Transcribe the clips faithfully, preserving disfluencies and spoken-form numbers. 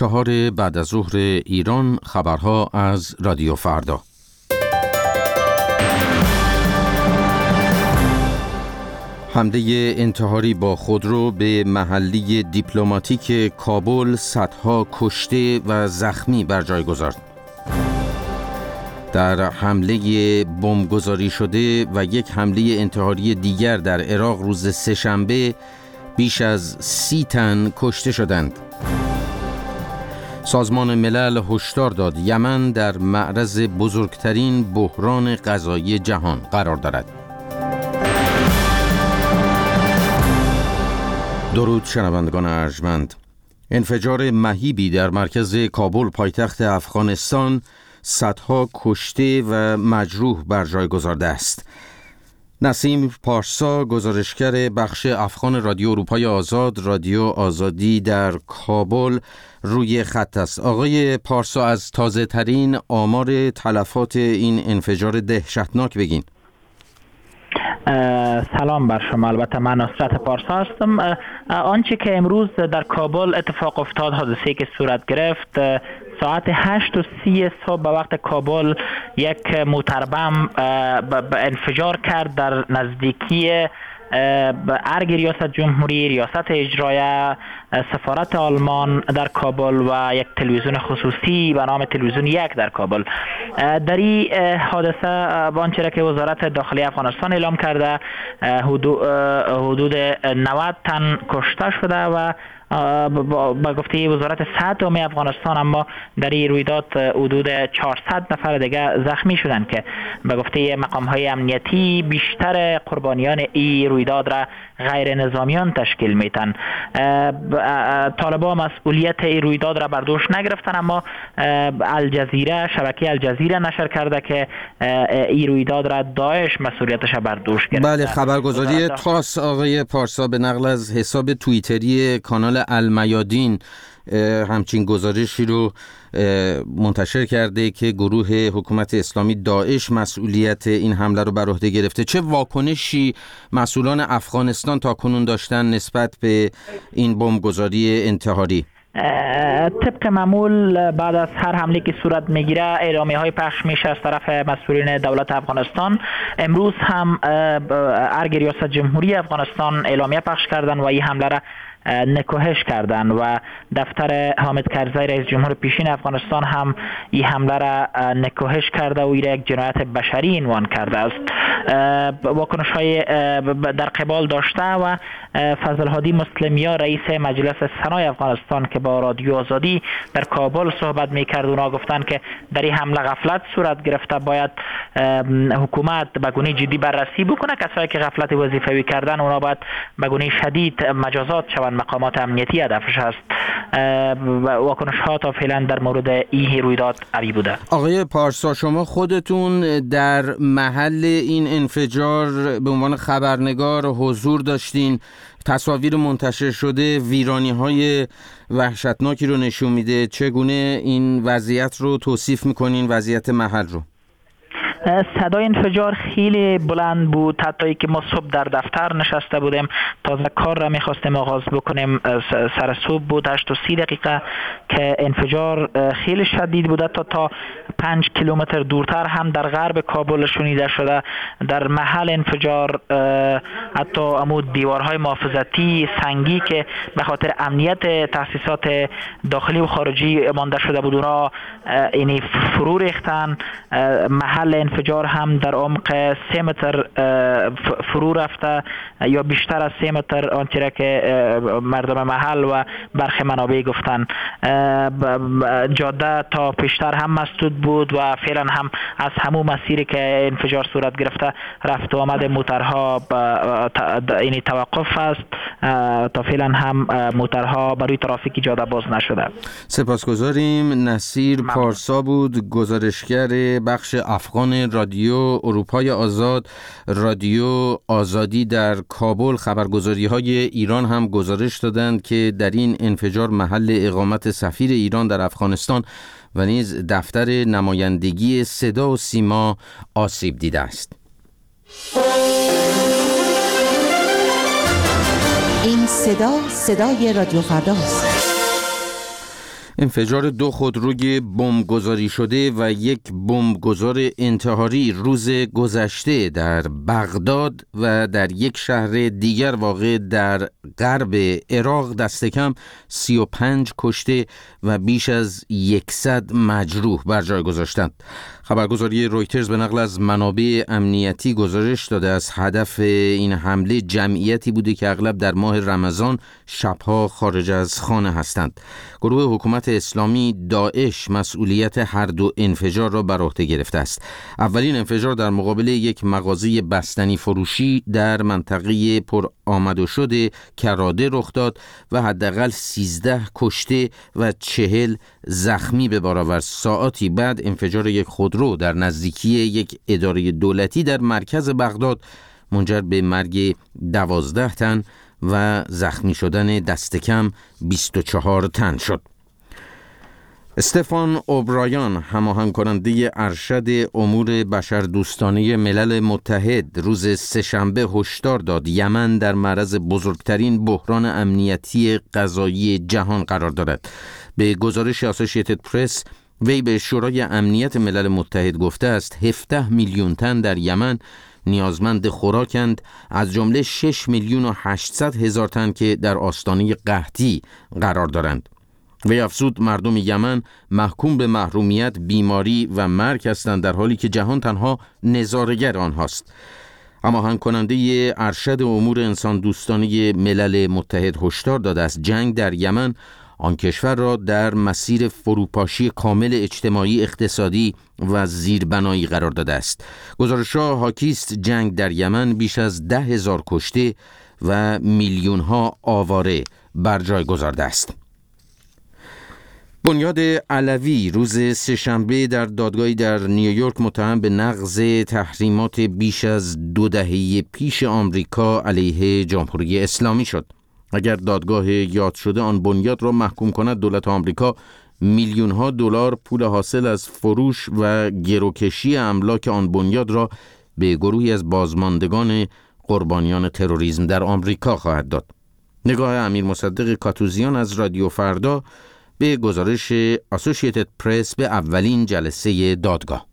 چهار بعد از ظهر ایران، خبرها از رادیو فردا. حمله انتحاری با خودرو به محلی دیپلماتیک کابل، صدها کشته و زخمی بر جای گذارد. در حمله بمبگذاری شده و یک حمله انتحاری دیگر در عراق روز سه‌شنبه بیش از سی تن کشته شدند. سازمان ملل هشدار داد یمن در معرض بزرگترین بحران غذایی جهان قرار دارد. درود شنوندگان ارجمند. انفجار مهیبی در مرکز کابل پایتخت افغانستان صدها کشته و مجروح بر جای گذارده است. نسیم پارسا، گزارشگر بخش افغان رادیو اروپای آزاد، رادیو آزادی در کابل، روی خط است. آقای پارسا، از تازه ترین آمار تلفات این انفجار دهشتناک بگین. سلام بر شما. البته من نصرت پارسا هستم. آنچه که امروز در کابل اتفاق افتاد، حادثه‌ای که صورت گرفت ساعت هشت و سی صبح به وقت کابل، یک موتر بم انفجار کرد در نزدیکی ارگ ریاست جمهوری، ریاست اجرایه، سفارت آلمان در کابل و یک تلویزیون خصوصی به نام تلویزیون یک در کابل. در این حادثه آنچه را که وزارت داخلی افغانستان اعلام کرده، حدود نود تن کشته شده و با گفته وزارت صحت عمومی افغانستان اما در این رویداد حدود چهارصد نفر دیگه زخمی شدند که با گفته مقام‌های امنیتی بیشتر قربانیان این رویداد را غیر نظامیان تشکیل میتن. طالبان مسئولیت این رویداد را بر دوش نگرفتن، اما الجزیره، شبکه الجزیره نشر کرده که این رویداد را داعش مسئولیتش بر دوش گرفته. بله، خبرگزاری تاس آقای پارسا به نقل از حساب توییتری کانال المیادین همچین گزارشی رو منتشر کرده که گروه حکومت اسلامی داعش مسئولیت این حمله رو بر عهده گرفته. چه واکنشی مسئولان افغانستان تاکنون داشتن نسبت به این بمبگذاری انتحاری؟ طبق معمول بعد از هر حمله که صورت میگیره اعلامیه های پخش میشه از طرف مسئولین دولت افغانستان. امروز هم ارگ ریاست جمهوری افغانستان اعلامیه پخش کردن و این حمله را نکوهش کردن و دفتر حامد کرزی رئیس جمهور پیشین افغانستان هم این حمله را نکوهش کرده و این را یک جنایت بشری عنوان کرده است. واکنش های در قبال داشته و فضل هادی مسلمیا رئیس مجلس سنای افغانستان که با رادیو آزادی در کابل صحبت میکرد، اونا گفتن که در این حمله غفلت صورت گرفته، باید حکومت به گونه جدی بررسی بکنه. کسایی که غفلت وظیفوی کردن اونا باید به گونه شدید مجازات شوند. مقامات امنیتی هدفش است. واکنش ها تا فعلا در مورد این رویداد قوی بوده. آقای پارسا، شما خودتون در محل این انفجار به عنوان خبرنگار حضور داشتین. تصاویر منتشر شده ویرانی های وحشتناکی رو نشون میده. چگونه این وضعیت رو توصیف میکنین، وضعیت محل رو؟ صدای انفجار خیلی بلند بود، حتی که ما صبح در دفتر نشسته بودیم، تازه کار را میخواستیم آغاز بکنیم. سر صبح بود، هشت و سی دقیقه که انفجار خیلی شدید بوده. تا تا پنج کیلومتر دورتر هم در غرب کابل شنیده شده. در محل انفجار حتی عمود دیوارهای محافظتی سنگی که به خاطر امنیت تاسیسات داخلی و خارجی مانده شده بود، اونا یعنی فرو ریختن. محل انفجار هم در عمق سه متر فرو رفته یا بیشتر از سه متر، آنچه را که مردم محل و برخی منابع گفتن. جاده تا پیشتر هم مسدود بود و فعلا هم از همون مسیری که انفجار صورت گرفته رفت و آمد موترها یعنی توقف است. تا فعلا هم موترها بروی ترافیک جاده باز نشده. سپاسگزاریم. نصیر پارسا بود، گزارشگر بخش افغان رادیو اروپای آزاد، رادیو آزادی در کابل. خبرگزاری های ایران هم گزارش دادند که در این انفجار محل اقامت سفیر ایران در افغانستان و نیز دفتر نمایندگی صدا و سیما آسیب دیده است. این صدا صدای رادیو فرداست. انفجار دو خودروی بمبگذاری شده و یک بمبگذار انتحاری روز گذشته در بغداد و در یک شهر دیگر واقع در غرب عراق دست کم سی و پنج کشته و بیش از صد مجروح بر جای گذاشتند. خبرگزاری رویترز به نقل از منابع امنیتی گزارش داده از هدف این حمله جمعیتی بوده که اغلب در ماه رمضان شبها خارج از خانه هستند. گروه حکومت اسلامی داعش مسئولیت هر دو انفجار را بر عهده گرفته است. اولین انفجار در مقابل یک مغازه بستنی فروشی در منطقه پر آمد و شد کراده رخ داد و حداقل سیزده کشته و چهل زخمی به بار آورد. ساعاتی بعد انفجار یک خودرو در نزدیکی یک اداره دولتی در مرکز بغداد منجر به مرگ دوازده تن و زخمی شدن دست کم بیست و چهار تن شد. استفان اوبرایان، هماهنگ کننده ارشد امور بشردوستانه ملل متحد، روز سه‌شنبه هشدار داد یمن در معرض بزرگترین بحران امنیتی غذایی جهان قرار دارد. به گزارش اسوسییتد پرس، وی به شورای امنیت ملل متحد گفته است هفده میلیون تن در یمن نیازمند خوراکند، از جمله شش میلیون و هشتصد هزار تن که در آستانه قحطی قرار دارند. وی افزود مردم یمن محکوم به محرومیت، بیماری و مرگ هستند در حالی که جهان تنها نظاره‌گر آنهاست. هماهنگ کننده ارشد امور انسان دوستانه ملل متحد هشدار داده است جنگ در یمن آن کشور را در مسیر فروپاشی کامل اجتماعی، اقتصادی و زیربنایی قرار داده است. گزارش‌ها حاکی است جنگ در یمن بیش از ده هزار کشته و میلیون‌ها آواره بر جای گذارده است. بنیاد علوی روز سه‌شنبه در دادگاهی در نیویورک متهم به نقض تحریمات بیش از دو دهه پیش آمریکا علیه جمهوری اسلامی شد. اگر دادگاه یاد شده آن بنیاد را محکوم کند، دولت آمریکا میلیون ها دلار پول حاصل از فروش و گروکشی املاک آن بنیاد را به گروهی از بازماندگان قربانیان تروریسم در آمریکا خواهد داد. نگاه امیر مصدق کاتوزیان از رادیو فردا به گزارش اسوسییتد پرس به اولین جلسه دادگاه.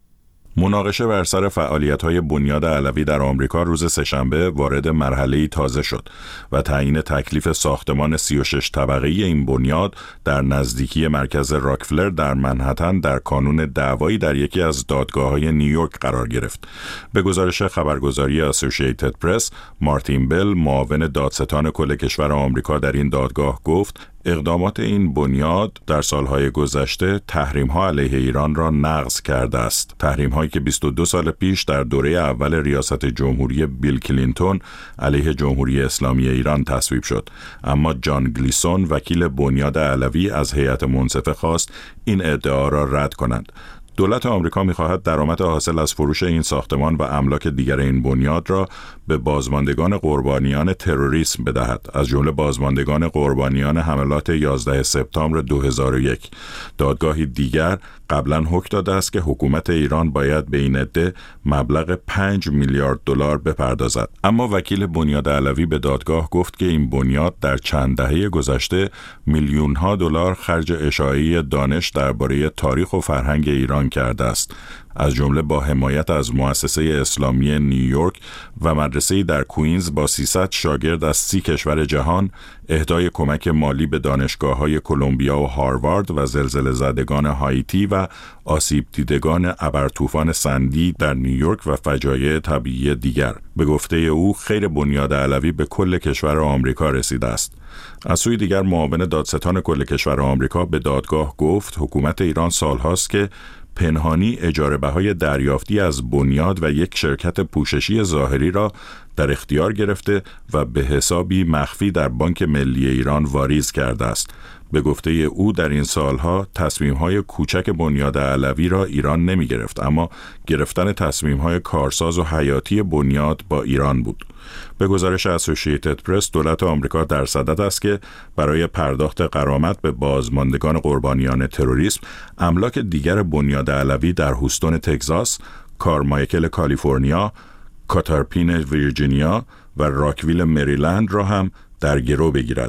مناقشه بر سر فعالیت‌های بنیاد علوی در آمریکا روز سه‌شنبه وارد مرحله‌ای تازه شد و تعیین تکلیف ساختمان سی و شش طبقه‌ای این بنیاد در نزدیکی مرکز راکفلر در منهتن در کانون دعوایی در یکی از دادگاه‌های نیویورک قرار گرفت. به گزارش خبرگزاری اسوسییتد پرس، مارتین بل، معاون دادستان کل کشور آمریکا در این دادگاه گفت اقدامات این بنیاد در سالهای گذشته تحریم‌ها علیه ایران را نقض کرده است. تحریم‌هایی که بیست و دو سال پیش در دوره اول ریاست جمهوری بیل کلینتون علیه جمهوری اسلامی ایران تصویب شد. اما جان گلیسون، وکیل بنیاد علوی، از هیئت منصفه خواست این ادعا را رد کنند. دولت آمریکا می‌خواهد درآمد حاصل از فروش این ساختمان و املاک دیگر این بنیاد را به بازماندگان قربانیان تروریسم بدهد، از جمله بازماندگان قربانیان حملات یازده سپتامبر دو هزار و یک. دادگاهی دیگر قبلا حکم داده است که حکومت ایران باید به این عده مبلغ پنج میلیارد دلار بپردازد. اما وکیل بنیاد علوی به دادگاه گفت که این بنیاد در چند دهه گذشته میلیون‌ها دلار خرج اشاعه دانش درباره تاریخ و فرهنگ ایران کرده است، از جمله با حمایت از مؤسسه اسلامی نیویورک و مدرسه‌ای در کوینز با سیصد شاگرد از سی کشور جهان، اهدای کمک مالی به دانشگاه‌های کلمبیا و هاروارد و زلزله زدگان هایتی و آسیب دیدگان ابرطوفان سندی در نیویورک و فجایع طبیعی دیگر. به گفته او خیر بنیاد علوی به کل کشور آمریکا رسیده است. از سوی دیگر معاون دادستان کل کشور آمریکا به دادگاه گفت حکومت ایران سالهاست که پنهانی اجاره بهای دریافتی از بنیاد و یک شرکت پوششی ظاهری را در اختیار گرفته و به حسابی مخفی در بانک ملی ایران واریز کرده است. به گفته او در این سالها تصمیم‌های کوچک بنیاد علوی را ایران نمی گرفت، اما گرفتن تصمیم‌های کارساز و حیاتی بنیاد با ایران بود. به گزارش اسوسییتد پرس، دولت آمریکا در صدد است که برای پرداخت غرامت به بازماندگان قربانیان تروریسم املاک دیگر بنیاد علوی در هوستون تگزاس، کارمایکل کالیفرنیا، کاتارپین ویرجینیا و راکویل مریلند را هم در گرو بگیرد.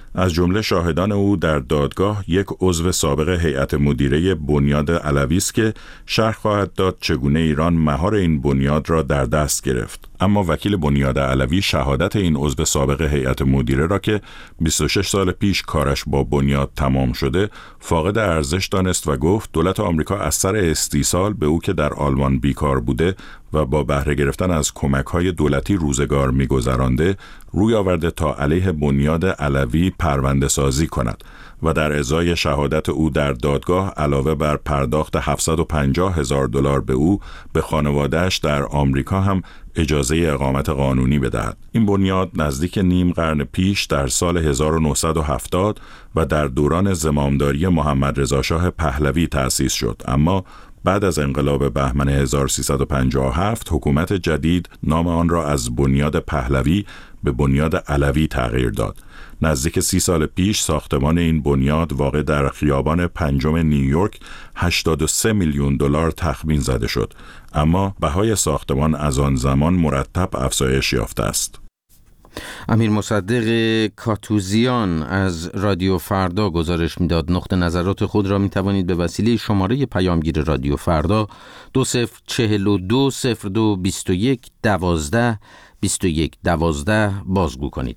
از جمله شاهدان او در دادگاه یک عضو سابق هیئت مدیره بنیاد علوی است که شرح خواهد داد چگونه ایران مهار این بنیاد را در دست گرفت. اما وکیل بنیاد علوی شهادت این عضو سابق هیئت مدیره را که بیست و شش سال پیش کارش با بنیاد تمام شده فاقد ارزش دانست و گفت دولت آمریکا از سر استیصال به او که در آلمان بیکار بوده و با بهره گرفتن از کمک‌های دولتی روزگار می‌گذرانده روی آورده تا علیه بنیاد علوی پرونده سازی کند و در ازای شهادت او در دادگاه علاوه بر پرداخت هفتصد و پنجاه هزار دلار به او به خانواده‌اش در آمریکا هم اجازه اقامت قانونی بدهد. این بنیاد نزدیک نیم قرن پیش در سال هزار و نهصد و هفتاد و در دوران زمامداری محمد رضا شاه پهلوی تأسیس شد، اما بعد از انقلاب بهمن هزار و سیصد و پنجاه و هفت حکومت جدید نام آن را از بنیاد پهلوی به بنیاد علوی تغییر داد. نزدیک سی سال پیش ساختمان این بنیاد واقع در خیابان پنجم نیویورک هشتاد و سه میلیون دلار تخمین زده شد، اما بهای ساختمان از آن زمان مرتب افزایش یافته است. امیر مصدق کاتوزیان از رادیو فردا گزارش میداد. نقطه نظرات خود را می توانید به وسیله شماره پیامگیر رادیو فردا دو صفر چهل و دو صفر دو بیست و یک دوازده بیست و یک دوازده بازگو کنید.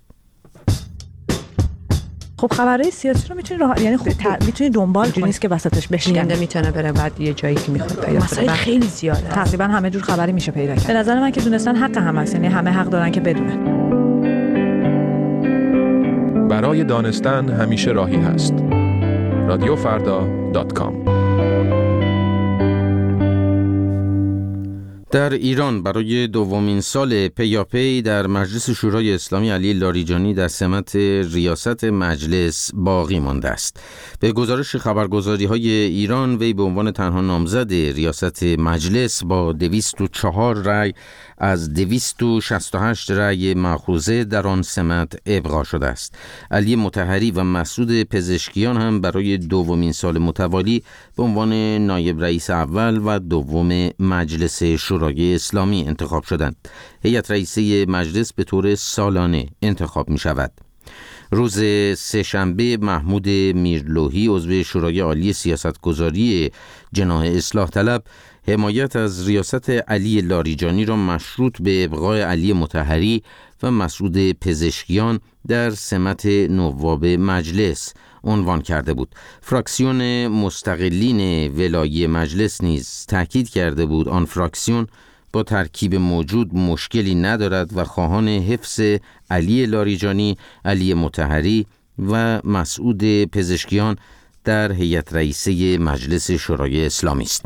خب خبرهای سیاسی رو میتونی راه... یعنی خب ت... میتونی دنبال کنی، نیست که وسطش بشکنه، میتونه بره بعد یه جایی که میخواد پیدا کنه. مسائل خیلی زیاده، تقریبا همه جور خبری میشه پیدا کرد. به نظر من که دونستن حق هم هست، یعنی همه حق دارن که بدونن. برای دانستن همیشه راهی هست. رادیو فردا دات کام. در ایران برای دومین سال پیاپی در مجلس شورای اسلامی علی لاریجانی در سمت ریاست مجلس باقی مانده است. به گزارش خبرگزاری‌های ایران وی به عنوان تنها نامزد ریاست مجلس با دویست و چهار رأی از دویست و شصت و هشت رأی مأخوذه در آن سمت ابقا شده است. علی مطهری و مسعود پزشکیان هم برای دومین سال متوالی به عنوان نایب رئیس اول و دوم مجلس شورای اسلامی انتخاب شدند. هیئت رئیسه مجلس به طور سالانه انتخاب می شود. روز سه‌شنبه محمود میرلوحی عضو شورای عالی سیاستگذاری جناح اصلاح طلب حمایت از ریاست علی لاریجانی را مشروط به ابقای علی مطهری و مسعود پزشکیان در سمت نواب مجلس عنوان کرده بود. فراکسیون مستقلین ولایی مجلس نیز تاکید کرده بود آن فراکسیون با ترکیب موجود مشکلی ندارد و خواهان حفظ علی لاریجانی، علی مطهری و مسعود پزشکیان در هیئت رئیسه مجلس شورای اسلامی است.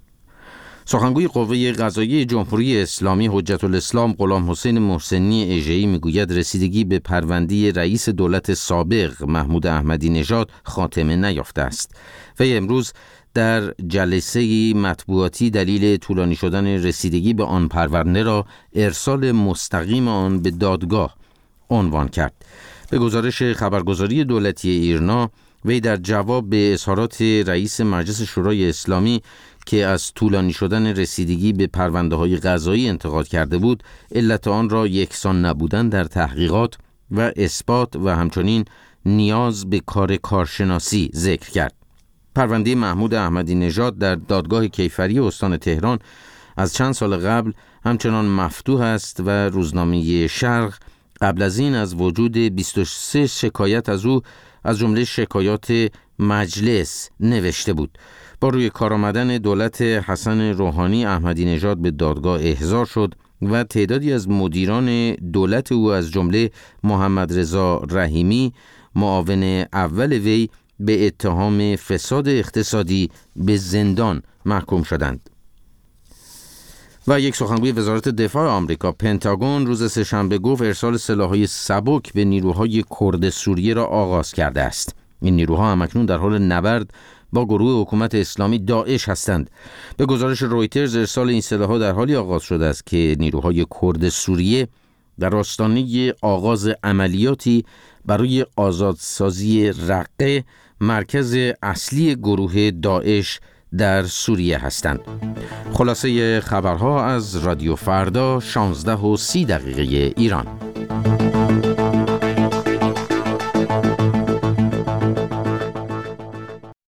سخنگوی قوه قضاییه جمهوری اسلامی حجت الاسلام غلام حسین محسنی اژه‌ای میگوید رسیدگی به پرونده رئیس دولت سابق محمود احمدی نژاد خاتمه نیافته است. وی امروز در جلسه مطبوعاتی دلیل طولانی شدن رسیدگی به آن پرونده را ارسال مستقیم آن به دادگاه عنوان کرد. به گزارش خبرگزاری دولتی ایرنا وی در جواب به اظهارات رئیس مجلس شورای اسلامی که از طولانی شدن رسیدگی به پرونده‌های قضایی انتقاد کرده بود، علت آن را یکسان نبودن در تحقیقات و اثبات و همچنین نیاز به کار کارشناسی ذکر کرد. پرونده محمود احمدی نژاد در دادگاه کیفری استان تهران از چند سال قبل همچنان مفتوح است و روزنامه شرق قبل از این از وجود بیست و سه شکایت از او از جمله شکایات مجلس نوشته بود. با روی کار آمدن دولت حسن روحانی احمدی نژاد به دادگاه احضار شد و تعدادی از مدیران دولت او از جمله محمد رضا رحیمی معاون اول وی به اتهام فساد اقتصادی به زندان محکوم شدند. و یک سخنگوی وزارت دفاع آمریکا پنتاگون روز سه‌شنبه گفت ارسال سلاح‌های سبک به نیروهای کرد سوریه را آغاز کرده است. این نیروها همکنون در حال نبرد با گروه حکومت اسلامی داعش هستند. به گزارش رویترز ارسال این سلاح‌ها در حالی آغاز شده است که نیروهای کرد سوریه در آستانه آغاز عملیاتی برای آزادسازی رقه، مرکز اصلی گروه داعش در سوریه هستند. خلاصه خبرها از رادیو فردا شانزده و سی دقیقه ایران.